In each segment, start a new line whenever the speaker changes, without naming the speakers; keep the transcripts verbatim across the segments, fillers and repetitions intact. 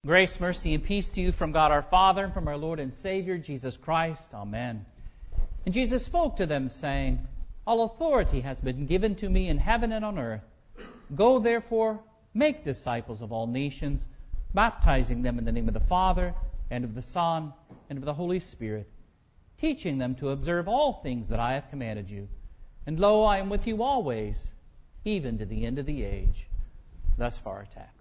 Grace, mercy, and peace to you from God our Father and from our Lord and Savior, Jesus Christ. Amen. And Jesus spoke to them, saying, All authority has been given to me in heaven and on earth. Go, therefore, make disciples of all nations, baptizing them in the name of the Father, and of the Son, and of the Holy Spirit, teaching them to observe all things that I have commanded you. And lo, I am with you always, even to the end of the age. Thus far our text.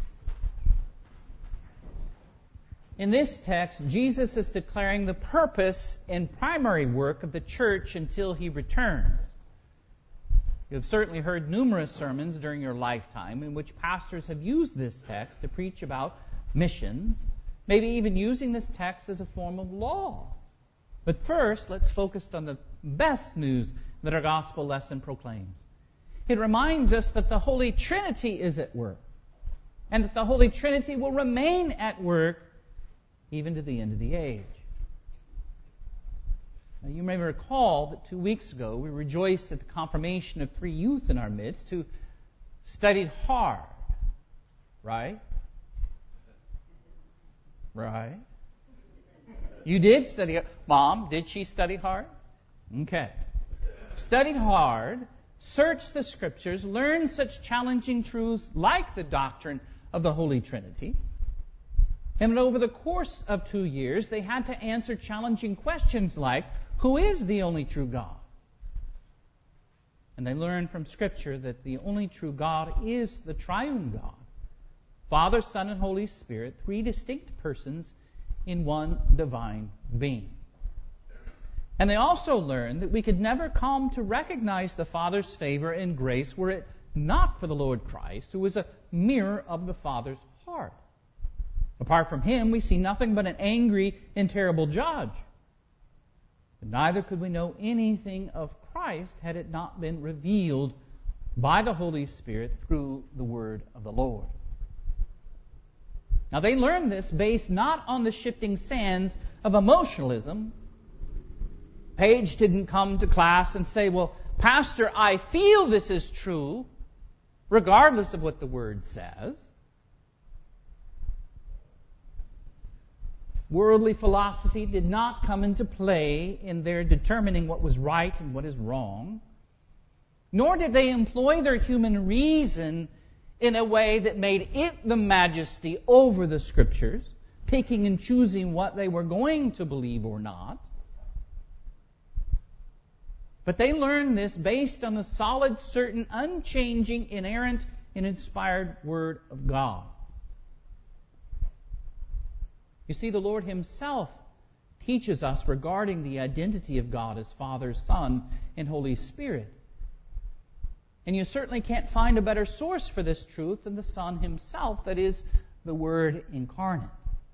In this text, Jesus is declaring the purpose and primary work of the church until He returns. You have certainly heard numerous sermons during your lifetime in which pastors have used this text to preach about missions, maybe even using this text as a form of law. But first, let's focus on the best news that our gospel lesson proclaims. It reminds us that the Holy Trinity is at work, and that the Holy Trinity will remain at work even to the end of the age. Now, you may recall that two weeks ago we rejoiced at the confirmation of three youth in our midst who studied hard. Right? Right? You did study hard. Mom, did she study hard? Okay. Studied hard, searched the Scriptures, learned such challenging truths like the doctrine of the Holy Trinity. And over the course of two years, they had to answer challenging questions like, who is the only true God? And they learned from Scripture that the only true God is the triune God. Father, Son, and Holy Spirit, three distinct persons in one divine being. And they also learned that we could never come to recognize the Father's favor and grace were it not for the Lord Christ, who is a mirror of the Father's heart. Apart from Him, we see nothing but an angry and terrible judge. But neither could we know anything of Christ had it not been revealed by the Holy Spirit through the word of the Lord. Now they learned this based not on the shifting sands of emotionalism. Paige didn't come to class and say, well, Pastor, I feel this is true, regardless of what the Word says. Worldly philosophy did not come into play in their determining what was right and what is wrong. Nor did they employ their human reason in a way that made it the majesty over the Scriptures, picking and choosing what they were going to believe or not. But they learned this based on the solid, certain, unchanging, inerrant, and inspired Word of God. You see, the Lord Himself teaches us regarding the identity of God as Father, Son, and Holy Spirit. And you certainly can't find a better source for this truth than the Son Himself, that is, the Word incarnate.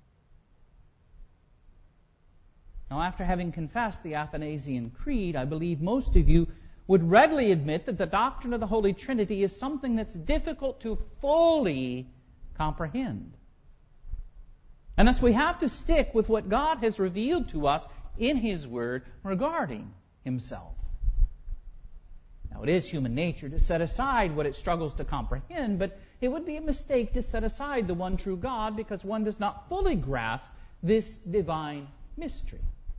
Now, after having confessed the Athanasian Creed, I believe most of you would readily admit that the doctrine of the Holy Trinity is something that's difficult to fully comprehend. And thus we have to stick with what God has revealed to us in His Word regarding Himself. Now, it is human nature to set aside what it struggles to comprehend, but it would be a mistake to set aside the one true God because one does not fully grasp this divine mystery.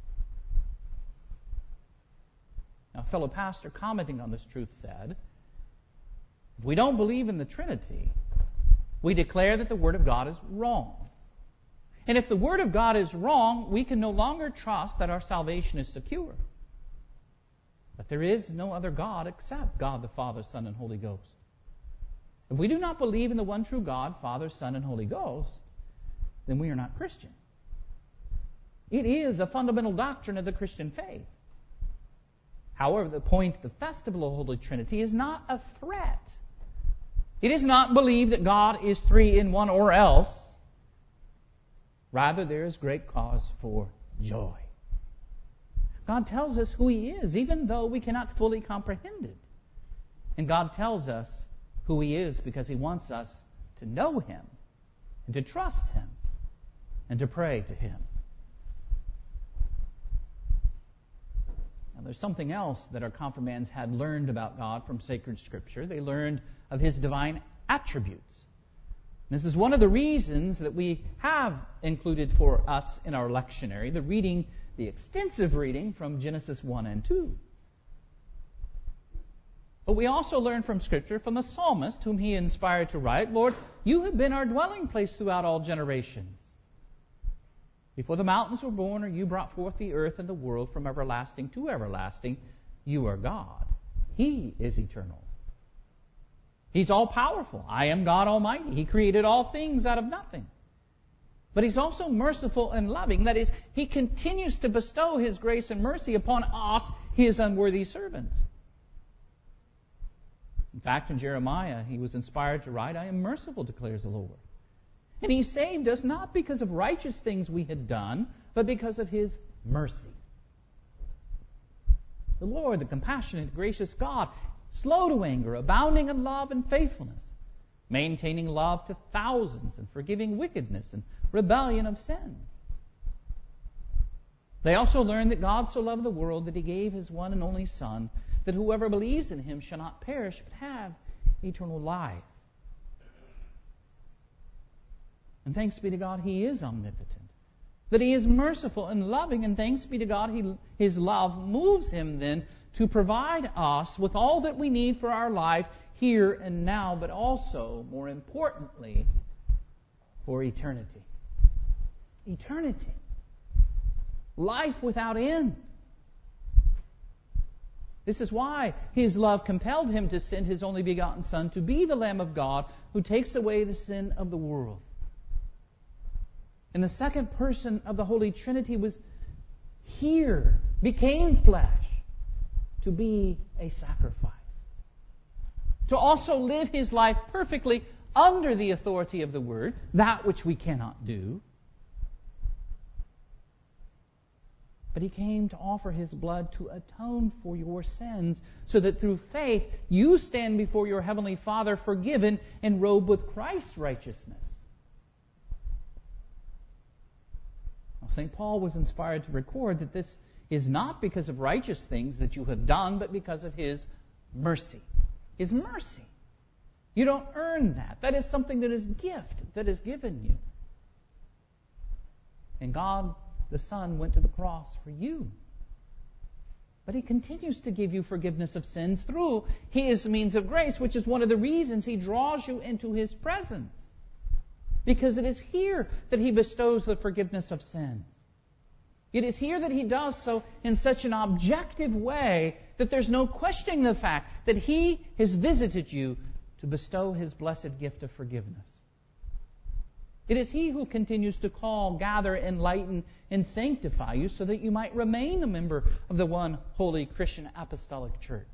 Now, a fellow pastor commenting on this truth said, if we don't believe in the Trinity, we declare that the Word of God is wrong. And if the Word of God is wrong, we can no longer trust that our salvation is secure. But there is no other God except God the Father, Son, and Holy Ghost. If we do not believe in the one true God, Father, Son, and Holy Ghost, then we are not Christian. It is a fundamental doctrine of the Christian faith. However, the point of the festival of the Holy Trinity is not a threat. It is not believe that God is three in one or else. Rather, there is great cause for joy. God tells us who He is, even though we cannot fully comprehend it. And God tells us who He is because He wants us to know Him, and to trust Him, and to pray to Him. Now, there's something else that our confirmands had learned about God from sacred Scripture. They learned of His divine attributes. This is one of the reasons that we have included for us in our lectionary the reading, the extensive reading from Genesis one and two. But we also learn from Scripture, from the psalmist whom he inspired to write, Lord, you have been our dwelling place throughout all generations. Before the mountains were born, or you brought forth the earth and the world from everlasting to everlasting, you are God. He is eternal. He's all-powerful. I am God Almighty. He created all things out of nothing. But He's also merciful and loving. That is, He continues to bestow His grace and mercy upon us, His unworthy servants. In fact, in Jeremiah, he was inspired to write, I am merciful, declares the Lord. And He saved us not because of righteous things we had done, but because of His mercy. The Lord, the compassionate, gracious God, slow to anger, abounding in love and faithfulness, maintaining love to thousands, and forgiving wickedness and rebellion of sin. They also learned that God so loved the world that He gave His one and only Son, that whoever believes in Him shall not perish, but have eternal life. And thanks be to God, He is omnipotent, that He is merciful and loving, and thanks be to God, he, His love moves Him then to provide us with all that we need for our life here and now, but also, more importantly, for eternity. Eternity. Life without end. This is why His love compelled Him to send His only begotten Son to be the Lamb of God who takes away the sin of the world. And the second person of the Holy Trinity was here, became flesh, to be a sacrifice. To also live His life perfectly under the authority of the Word, that which we cannot do. But He came to offer His blood to atone for your sins, so that through faith you stand before your Heavenly Father forgiven and robed with Christ's righteousness. Now, Saint Paul was inspired to record that this is not because of righteous things that you have done, but because of His mercy. His mercy. You don't earn that. That is something that is a gift that is given you. And God the Son went to the cross for you. But He continues to give you forgiveness of sins through His means of grace, which is one of the reasons He draws you into His presence. Because it is here that He bestows the forgiveness of sins. It is here that He does so in such an objective way that there's no questioning the fact that He has visited you to bestow His blessed gift of forgiveness. It is He who continues to call, gather, enlighten, and sanctify you so that you might remain a member of the one holy Christian apostolic church.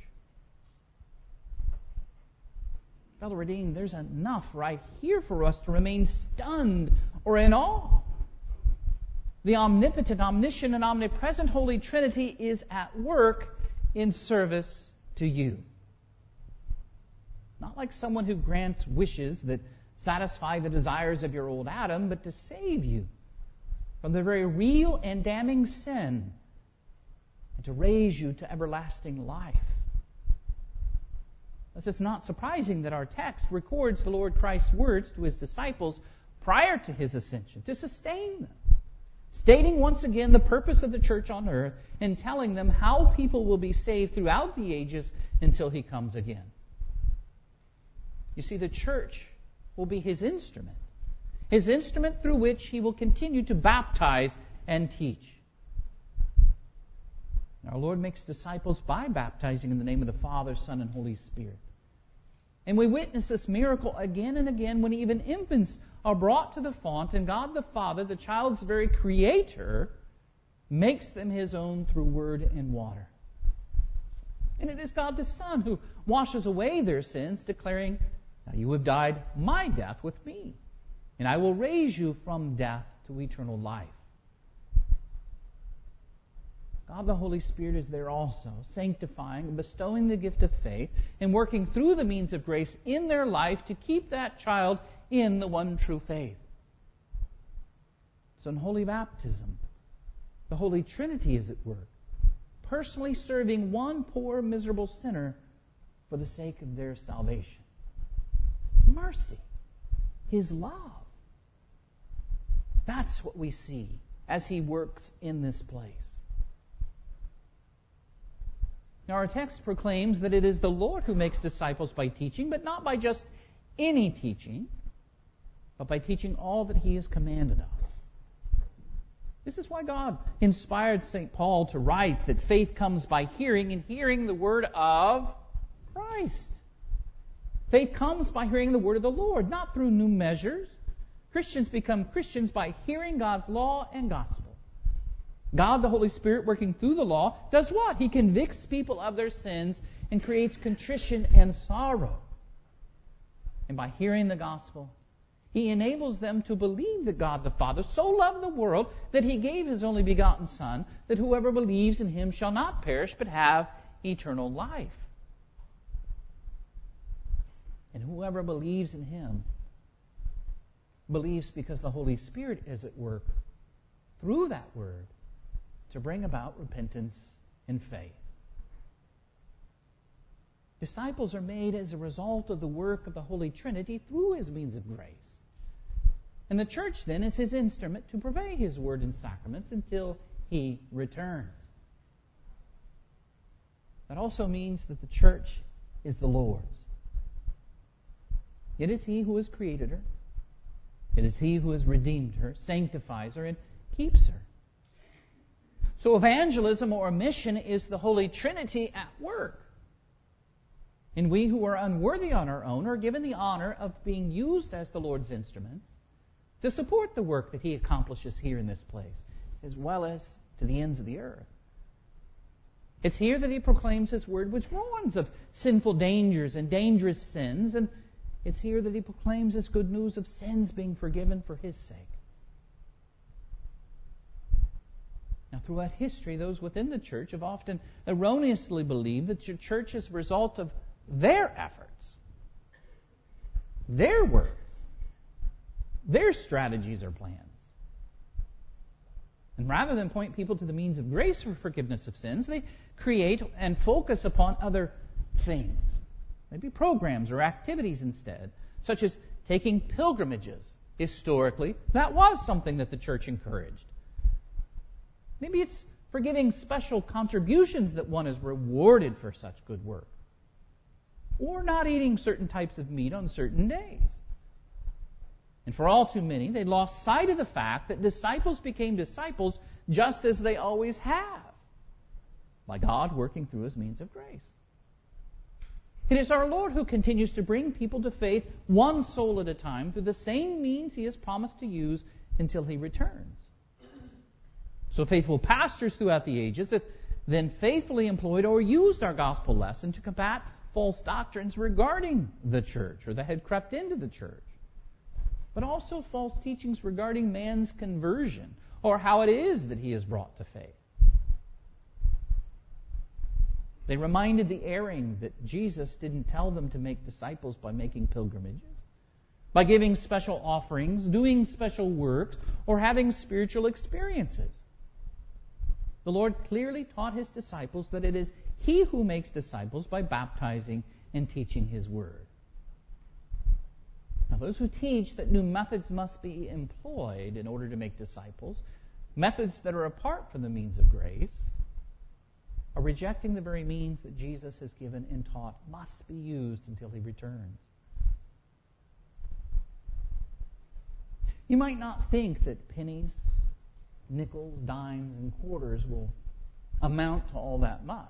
Fellow redeemed, there's enough right here for us to remain stunned or in awe. The omnipotent, omniscient, and omnipresent Holy Trinity is at work in service to you. Not like someone who grants wishes that satisfy the desires of your old Adam, but to save you from the very real and damning sin and to raise you to everlasting life. Thus, it's not surprising that our text records the Lord Christ's words to His disciples prior to His ascension to sustain them, stating once again the purpose of the church on earth and telling them how people will be saved throughout the ages until He comes again. You see, the church will be His instrument. His instrument through which He will continue to baptize and teach. Our Lord makes disciples by baptizing in the name of the Father, Son, and Holy Spirit. And we witness this miracle again and again when even infants are brought to the font and God the Father, the child's very creator, makes them His own through word and water. And it is God the Son who washes away their sins, declaring, "Now you have died my death with me, and I will raise you from death to eternal life." God the Holy Spirit is there also, sanctifying and bestowing the gift of faith and working through the means of grace in their life to keep that child in the one true faith. So in holy baptism, the Holy Trinity is at work, personally serving one poor, miserable sinner for the sake of their salvation. Mercy. His love. That's what we see as He works in this place. Now, our text proclaims that it is the Lord who makes disciples by teaching, but not by just any teaching, but by teaching all that He has commanded us. This is why God inspired Saint Paul to write that faith comes by hearing, and hearing the word of Christ. Faith comes by hearing the word of the Lord, not through new measures. Christians become Christians by hearing God's law and gospel. God, the Holy Spirit, working through the law, does what? He convicts people of their sins and creates contrition and sorrow. And by hearing the gospel, He enables them to believe that God the Father so loved the world that He gave His only begotten Son, that whoever believes in Him shall not perish but have eternal life. And whoever believes in Him believes because the Holy Spirit is at work through that word to bring about repentance and faith. Disciples are made as a result of the work of the Holy Trinity through His means of grace. And the church then is His instrument to purvey His word and sacraments until He returns. That also means that the church is the Lord's. It is He who has created her. It is He who has redeemed her, sanctifies her, and keeps her. So evangelism or mission is the Holy Trinity at work. And we who are unworthy on our own are given the honor of being used as the Lord's instruments to support the work that He accomplishes here in this place, as well as to the ends of the earth. It's here that He proclaims His word, which warns of sinful dangers and dangerous sins, and it's here that He proclaims His good news of sins being forgiven for His sake. Now, throughout history, those within the church have often erroneously believed that the church is a result of their efforts, their works, their strategies or plans. And rather than point people to the means of grace for forgiveness of sins, they create and focus upon other things. Maybe programs or activities instead, such as taking pilgrimages. Historically, that was something that the church encouraged. Maybe it's for giving special contributions that one is rewarded for such good work. Or not eating certain types of meat on certain days. And for all too many, they lost sight of the fact that disciples became disciples just as they always have, by God working through His means of grace. It is our Lord who continues to bring people to faith one soul at a time through the same means He has promised to use until He returns. So faithful pastors throughout the ages have then faithfully employed or used our gospel lesson to combat false doctrines regarding the church or that had crept into the church, but also false teachings regarding man's conversion or how it is that he is brought to faith. They reminded the erring that Jesus didn't tell them to make disciples by making pilgrimages, by giving special offerings, doing special works, or having spiritual experiences. The Lord clearly taught His disciples that it is He who makes disciples by baptizing and teaching His word. Now, those who teach that new methods must be employed in order to make disciples, methods that are apart from the means of grace, are rejecting the very means that Jesus has given and taught must be used until He returns. You might not think that pennies, nickels, dimes, and quarters will amount to all that much.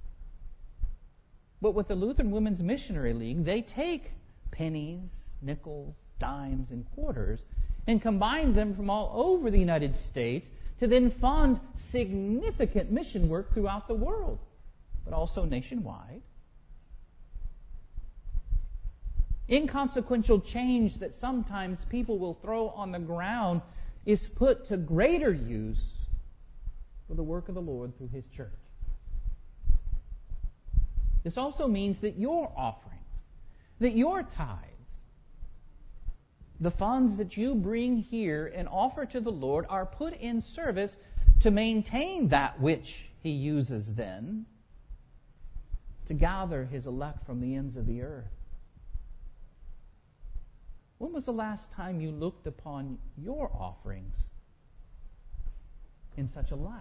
But with the Lutheran Women's Missionary League, they take pennies, nickels, dimes, and quarters and combine them from all over the United States to then fund significant mission work throughout the world, but also nationwide. Inconsequential change that sometimes people will throw on the ground is put to greater use for the work of the Lord through His church. This also means that your offerings, that your tithes, the funds that you bring here and offer to the Lord are put in service to maintain that which He uses then to gather His elect from the ends of the earth. When was the last time you looked upon your offerings in such a light?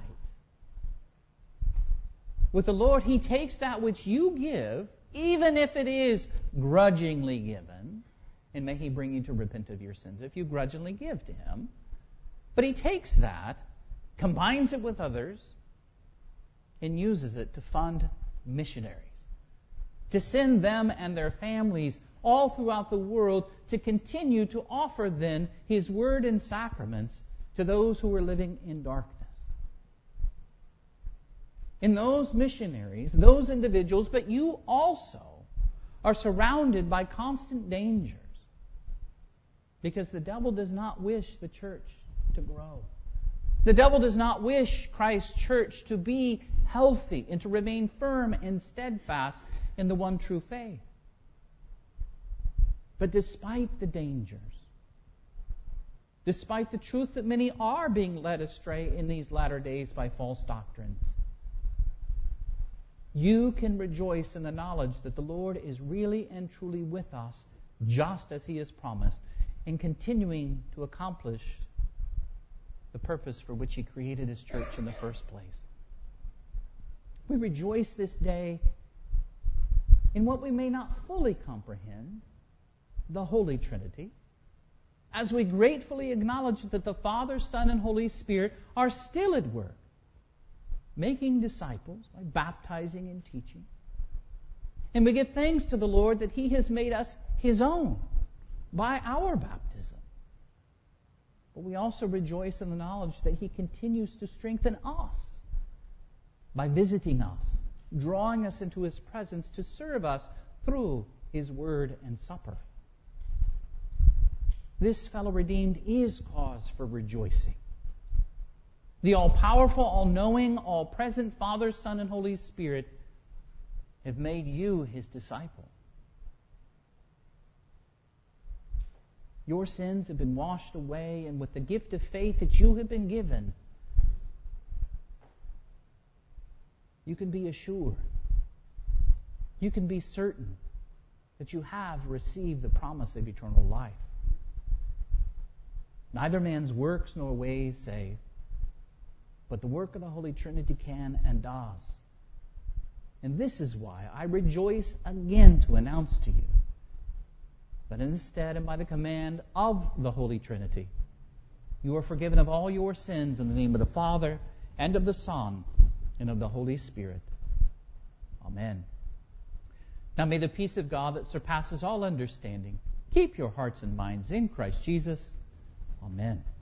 With the Lord, He takes that which you give, even if it is grudgingly given, and may He bring you to repent of your sins if you grudgingly give to Him. But He takes that, combines it with others, and uses it to fund missionaries, to send them and their families all throughout the world to continue to offer then His Word and sacraments to those who are living in darkness. And those missionaries, those individuals, but you also are surrounded by constant dangers, because the devil does not wish the church to grow. The devil does not wish Christ's church to be healthy and to remain firm and steadfast in the one true faith. But despite the dangers, despite the truth that many are being led astray in these latter days by false doctrines, you can rejoice in the knowledge that the Lord is really and truly with us, just as He has promised, and continuing to accomplish the purpose for which He created His church in the first place. We rejoice this day in what we may not fully comprehend, the Holy Trinity, as we gratefully acknowledge that the Father, Son, and Holy Spirit are still at work, making disciples by baptizing and teaching. And we give thanks to the Lord that He has made us His own by our baptism. But we also rejoice in the knowledge that He continues to strengthen us by visiting us, drawing us into His presence to serve us through His Word and supper. This, fellow redeemed, is cause for rejoicing. The all-powerful, all-knowing, all-present Father, Son, and Holy Spirit have made you His disciple. Your sins have been washed away, and with the gift of faith that you have been given, you can be assured, you can be certain that you have received the promise of eternal life. Neither man's works nor ways save, but the work of the Holy Trinity can and does. And this is why I rejoice again to announce to you that instead and by the command of the Holy Trinity, you are forgiven of all your sins in the name of the Father, and of the Son, and of the Holy Spirit. Amen. Now may the peace of God that surpasses all understanding keep your hearts and minds in Christ Jesus. Amen.